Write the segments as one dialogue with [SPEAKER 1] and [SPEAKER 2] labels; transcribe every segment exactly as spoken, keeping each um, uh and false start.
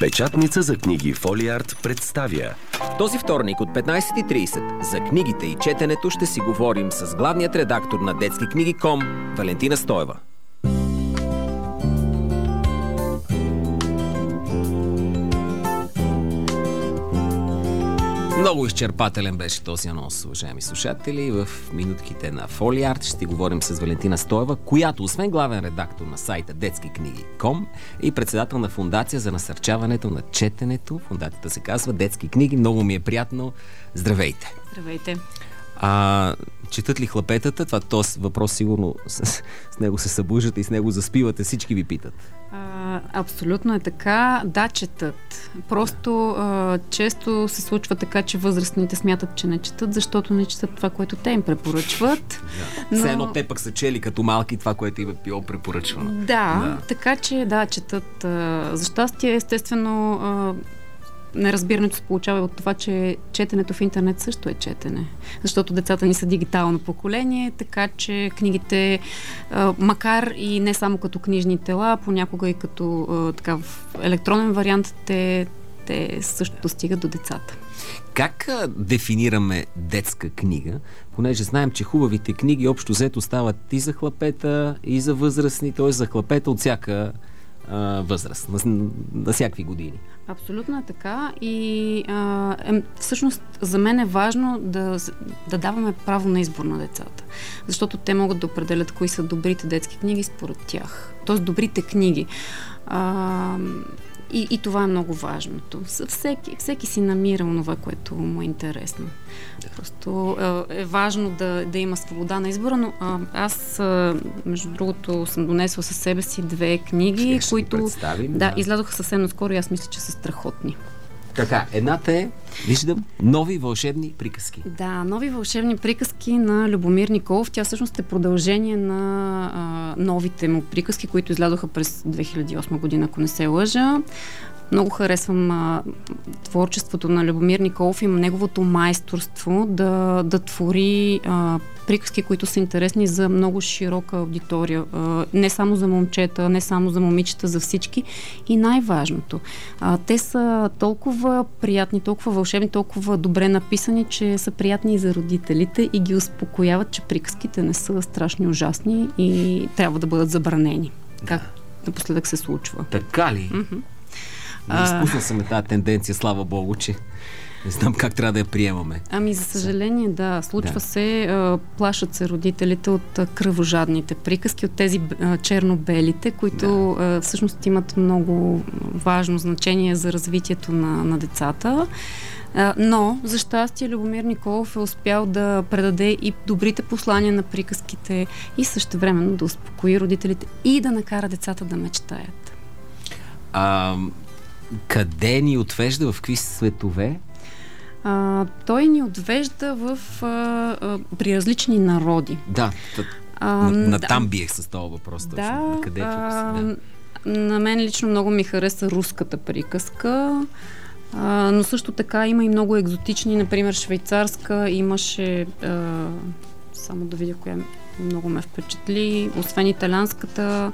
[SPEAKER 1] Печатница за книги Фолиарт представя.
[SPEAKER 2] Този вторник от петнайсет и трийсет за книгите и четенето ще си говорим с главният редактор на детски книги точка ком Валентина Стоева. Много изчерпателен беше този анонс, уважаеми слушатели. В минутките на Фолиарт ще говорим с Валентина Стоева, която освен главен редактор на сайта детски книги точка ком и председател на фундация за насърчаването на четенето. Фундацията се казва Детски книги. Много ми е приятно. Здравейте!
[SPEAKER 3] Здравейте!
[SPEAKER 2] А, четат ли хлапетата? Това този въпрос сигурно с, с него се събуждате и с него заспивате. Всички ви питат.
[SPEAKER 3] А, абсолютно е така. Да, четат. Просто а, често се случва така, че възрастните смятат, че не четат, защото не четат това, което те им препоръчват.
[SPEAKER 2] Да. Но... Все едно те пък са чели като малки това, което им е било препоръчвано.
[SPEAKER 3] Да, да. Така че да, четат. А, за щастие, естествено, а, неразбирането се получава от това, че четенето в интернет също е четене. Защото децата ни са дигитално поколение, така че книгите, макар и не само като книжни тела, понякога и като така, в електронен вариант, те, те също достигат до децата.
[SPEAKER 2] Как дефинираме детска книга? Понеже знаем, че хубавите книги общо взето стават и за хлапета, и за възрастни, т.е. за хлапета от всяка възраст, на, на всякакви години.
[SPEAKER 3] Абсолютно е така и а, е, всъщност за мен е важно да, да даваме право на избор на децата, защото те могат да определят кои са добрите детски книги според тях, т.е. добрите книги. А, и, и това е много важното. Всеки, всеки си намира онова, което му е интересно. Да. Просто е, е важно да, да има свобода на избора, но а, аз, а, между другото, съм донесла със себе си две книги,
[SPEAKER 2] ще
[SPEAKER 3] които
[SPEAKER 2] да,
[SPEAKER 3] да, излязоха съвсем наскоро и аз мисля, че са страхотни.
[SPEAKER 2] Така, едната е, виждам, нови вълшебни приказки.
[SPEAKER 3] Да, нови вълшебни приказки на Любомир Николов. Тя всъщност е продължение на а, новите му приказки, които излязоха през две хиляди и осма година, ако не се лъжа. Много харесвам а, творчеството на Любомир Николов и неговото майсторство да, да твори а, приказки, които са интересни за много широка аудитория. А, не само за момчета, не само за момичета, за всички. И най-важното, а, те са толкова приятни, толкова вълшебни, толкова добре написани, че са приятни и за родителите и ги успокояват, че приказките не са страшни ужасни и трябва да бъдат забранени. Да. Как напоследък се случва.
[SPEAKER 2] Така ли?
[SPEAKER 3] Mm-hmm.
[SPEAKER 2] Не изпусна съм тази тенденция, слава Богу, че не знам как трябва да я приемаме.
[SPEAKER 3] Ами, за съжаление, да. Случва да. се, а, плашат се родителите от а, кръвожадните приказки, от тези а, черно-белите, които да. а, всъщност имат много важно значение за развитието на, на децата. А, но, за щастие, Любомир Николов е успял да предаде и добрите послания на приказките и същевременно да успокои родителите и да накара децата да мечтаят.
[SPEAKER 2] А, къде ни отвежда, в какви светове?
[SPEAKER 3] А, той ни отвежда в, а, а, при различни народи.
[SPEAKER 2] Да, тъ,
[SPEAKER 3] а,
[SPEAKER 2] на, на
[SPEAKER 3] да.
[SPEAKER 2] там биех с този въпрос. Точно.
[SPEAKER 3] Да,
[SPEAKER 2] къде е
[SPEAKER 3] а,
[SPEAKER 2] да.
[SPEAKER 3] На мен лично много ми хареса руската приказка, а, но също така има и много екзотични, например швейцарска, имаше, а, само да видя коя много ме впечатли, освен италианската,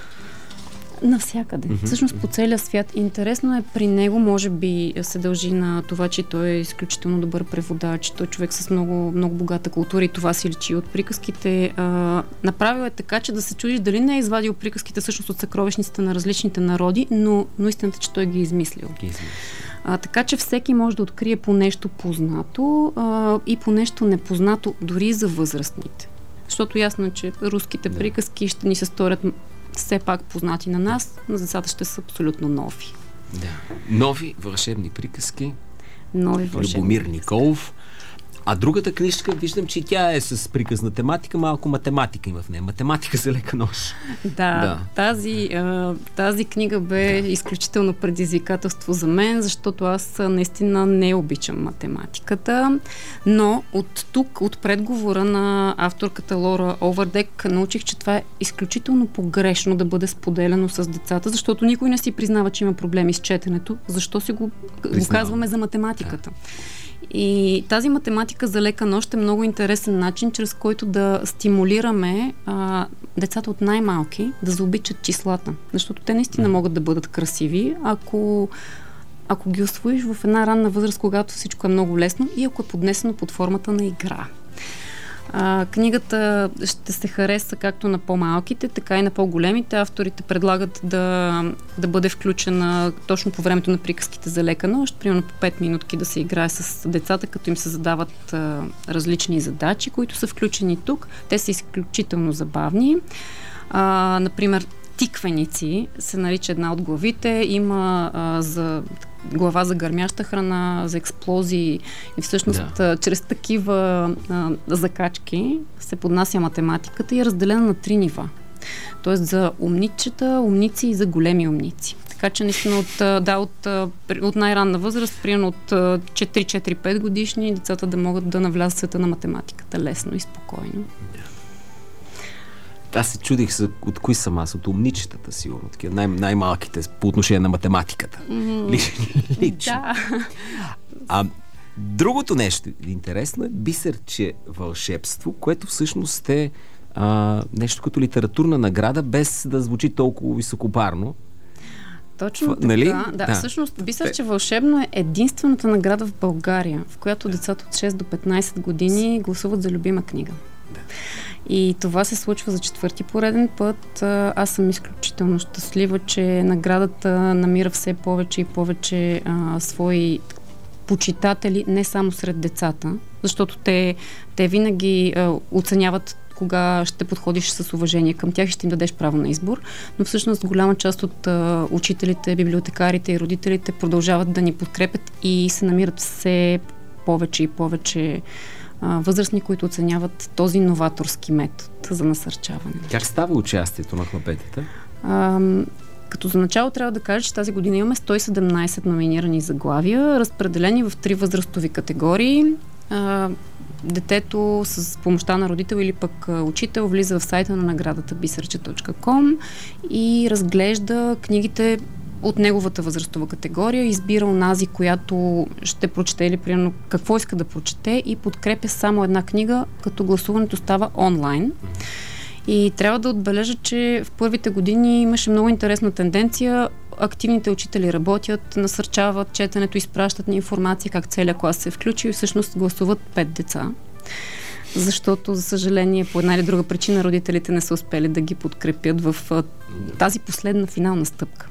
[SPEAKER 3] навсякъде. Mm-hmm. Всъщност по целия свят. Интересно е при него, може би се дължи на това, че той е изключително добър преводач, той е човек с много, много богата култура и това си личи от приказките. А, направил е така, че да се чудиш дали не е извадил приказките всъщност от съкровищниците на различните народи, но, но истината, че той ги е измислил. Ги измислил. А, така че всеки може да открие по нещо познато а, и по нещо непознато, дори за възрастните. Защото ясно е, че руските да. приказки ще ни се сторят все пак познати на нас, но децата ще са абсолютно нови.
[SPEAKER 2] Да. Нови вълшебни приказки.
[SPEAKER 3] Нови вълшебни
[SPEAKER 2] Любомир Николов. А другата книжка, виждам, че тя е с приказна тематика, малко математика има в нея. Математика за лека нощ.
[SPEAKER 3] Да, да. Тази, а, тази книга бе да. изключително предизвикателство за мен, защото аз наистина не обичам математиката, но от тук, от предговора на авторката Лора Овердек, научих, че това е изключително погрешно да бъде споделено с децата, защото никой не си признава, че има проблеми с четенето. Защо си го, го казваме за математиката? Да. И тази математика за лека нощ е много интересен начин, чрез който да стимулираме а, децата от най-малки да заобичат числата. Защото те наистина могат да бъдат красиви, ако, ако ги усвоиш в една ранна възраст, когато всичко е много лесно и ако е поднесено под формата на игра. А, книгата ще се хареса както на по-малките, така и на по-големите. Авторите предлагат да, да бъде включена точно по времето на приказките за лека нощ, примерно по пет минутки да се играе с децата, като им се задават а, различни задачи, които са включени тук. Те са изключително забавни. А, например, тиквеници се нарича една от главите. Има а, за глава за гърмяща храна, за експлозии и всъщност да. чрез такива а, закачки се поднася математиката и е разделена на три нива. Тоест за умничета, умници и за големи умници. Така че наистина от, да, от, от най-ранна възраст, примерно от четири-четири-пет годишни, децата да могат да навлязат в света на математиката лесно и спокойно.
[SPEAKER 2] Аз се чудих от кои съм аз, от умничетата, сигурно, такива най- най-малките по отношение на математиката. Mm-hmm. Лично. Да. А другото нещо интересно е бисерче вълшебство, което всъщност е а, нещо като литературна награда, без да звучи толкова високопарно.
[SPEAKER 3] Точно
[SPEAKER 2] Това,
[SPEAKER 3] така.
[SPEAKER 2] Нали?
[SPEAKER 3] Да, да. Всъщност бисерче вълшебно е единствената награда в България, в която децата от шест до петнайсет години гласуват за любима книга. Да. И това се случва за четвърти пореден път. Аз съм изключително щастлива, че наградата намира все повече и повече а, свои почитатели, не само сред децата, защото те, те винаги а, оценяват кога ще подходиш с уважение към тях и ще им дадеш право на избор, но всъщност голяма част от а, учителите, библиотекарите и родителите продължават да ни подкрепят и се намират все повече и повече възрастни, които оценяват този новаторски метод за насърчаване.
[SPEAKER 2] Как става участието на хлапетата?
[SPEAKER 3] А, като за начало трябва да кажа, че тази година имаме сто и седемнайсет номинирани заглавия, разпределени в три възрастови категории. А, детето с помощта на родител или пък учител влиза в сайта на наградата бисерче точка ком и разглежда книгите от неговата възрастова категория, избира онази, която ще прочете или примерно какво иска да прочете и подкрепя само една книга, като гласуването става онлайн. И трябва да отбележа, че в първите години имаше много интересна тенденция. Активните учители работят, насърчават четенето, изпращат ни информация как целият клас се включи и всъщност гласуват пет деца. Защото, за съжаление, по една или друга причина родителите не са успели да ги подкрепят в тази последна финална стъпка.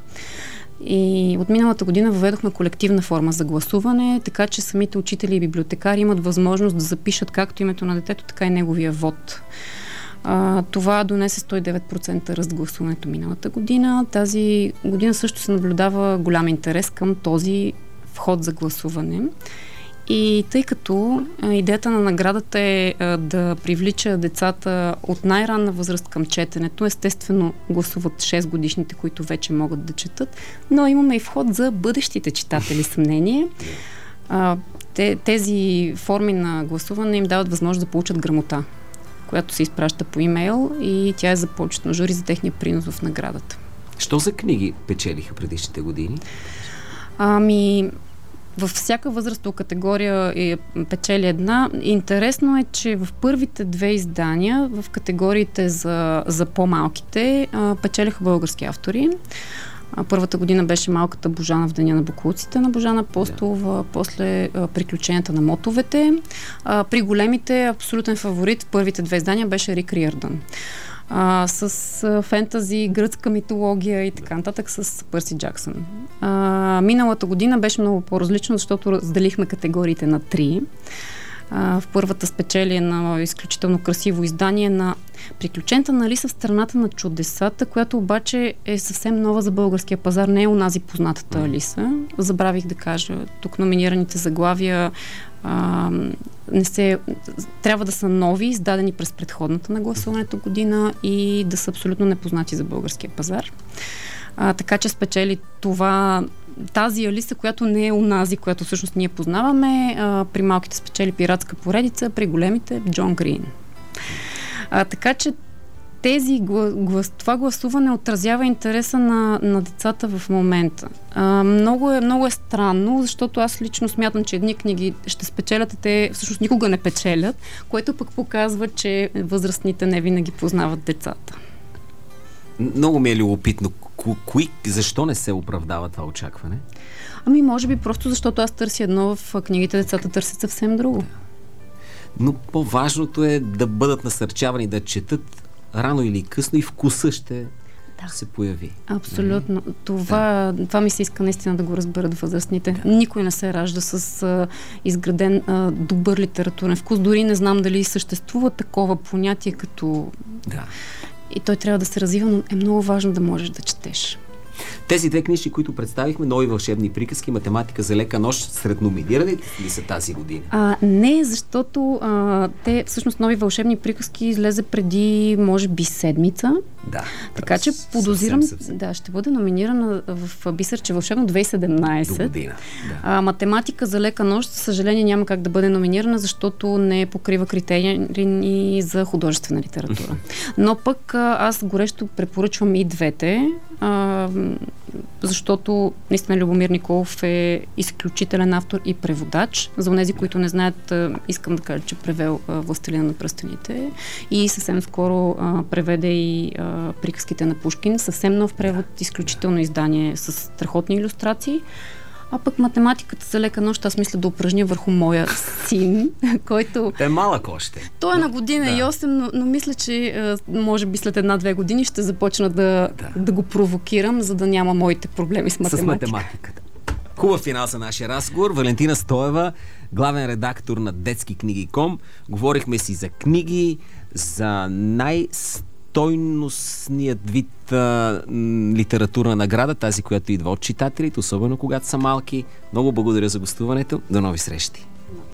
[SPEAKER 3] И от миналата година въведохме колективна форма за гласуване, така че самите учители и библиотекари имат възможност да запишат както името на детето, така и неговия вод. А, това донесе сто и девет процента ръст гласуването миналата година. Тази година също се наблюдава голям интерес към този вход за гласуване. И тъй като а, идеята на наградата е а, да привлича децата от най-ранна възраст към четенето, естествено гласуват шест годишните, които вече могат да четат, но имаме и вход за бъдещите читатели, съмнение. А, те, тези форми на гласуване им дават възможност да получат грамота, която се изпраща по имейл и тя е за почетно жури за техния принос в наградата.
[SPEAKER 2] Що за книги печелиха предишните години?
[SPEAKER 3] Ами... Във всяка възрастова категория е, печели една. Интересно е, че в първите две издания, в категориите за, за по-малките, а, печелиха български автори. А, първата година беше Малката Божана в деня на боклуците на Божана Апостолова, да. После а, Приключенията на мотовете. А, при големите абсолютен фаворит в първите две издания беше Рик Риърдън. А, с а, фентази, гръцка митология и така нататък с Пърси Джаксън. А, миналата година беше много по-различно, защото разделихме категориите на три. А, в първата спечели на изключително красиво издание на Приключенията на Алиса в страната на чудесата, която обаче е съвсем нова за българския пазар. Не е онази познатата Алиса. Забравих да кажа, тук номинираните заглавия а, не се, трябва да са нови, издадени през предходната на гласуването година и да са абсолютно непознати за българския пазар. А, така че спечели това, тази Алиса, която не е онази, която всъщност ние познаваме. А, при малките спечели Пиратска поредица, при големите Джон Грин. А, така че тези, глас, това гласуване отразява интереса на, на децата в момента. А, много, е, много е странно, защото аз лично смятам, че едни книги ще спечелят, а те всъщност никога не печелят, което пък показва, че възрастните не винаги познават децата.
[SPEAKER 2] Много ми е любопитно. Ко- кои, защо не се оправдава това очакване?
[SPEAKER 3] Ами, може би просто защото аз търся едно, в книгите децата търсят съвсем друго.
[SPEAKER 2] Но по-важното е да бъдат насърчавани да четат рано или късно и вкуса ще да. се появи.
[SPEAKER 3] Абсолютно. Mm-hmm. Това, да. това ми се иска наистина да го разберат възрастните. Да. Никой не се ражда с а, изграден а, добър литературен вкус. Дори не знам дали съществува такова понятие като...
[SPEAKER 2] Да.
[SPEAKER 3] И той трябва да се развива, но е много важно да можеш да четеш.
[SPEAKER 2] Тези две книжки, които представихме, Нови вълшебни приказки, Математика за лека нощ, сред номинираните ли са тази година?
[SPEAKER 3] А, не, защото а, те всъщност Нови вълшебни приказки излезе преди, може би, седмица.
[SPEAKER 2] Да.
[SPEAKER 3] Така че подозирам,
[SPEAKER 2] съвсем, съвсем.
[SPEAKER 3] да, ще бъде номинирана в Бисерче вълшебно две хиляди и седемнадесета.
[SPEAKER 2] До година. Да.
[SPEAKER 3] А, Математика за лека нощ, за съжаление, няма как да бъде номинирана, защото не покрива критерии за художествена литература. Но пък аз горещо препоръчвам и двете, а, защото наистина Любомир Николов е изключителен автор и преводач. За онези, които не знаят, искам да кажа, че превел Властелина на пръстените и съвсем скоро а, преведе и а, приказките на Пушкин. Съвсем нов превод, изключително издание с страхотни илюстрации. А пък Математиката за лека нощ, аз мисля да упражня върху моя син, който...
[SPEAKER 2] Те е малък още.
[SPEAKER 3] Той е на година да. и осем, но, но мисля, че може би след една-две години ще започна да, да. да го провокирам, за да няма моите проблеми с математика.
[SPEAKER 2] С математиката. Хубав финал за нашия разговор. Валентина Стоева, главен редактор на детски книги точка ком. Говорихме си за книги, за най- стойностният вид а, м, литературна награда, тази, която идва от читателите, особено когато са малки. Много благодаря за гостуването. До нови срещи!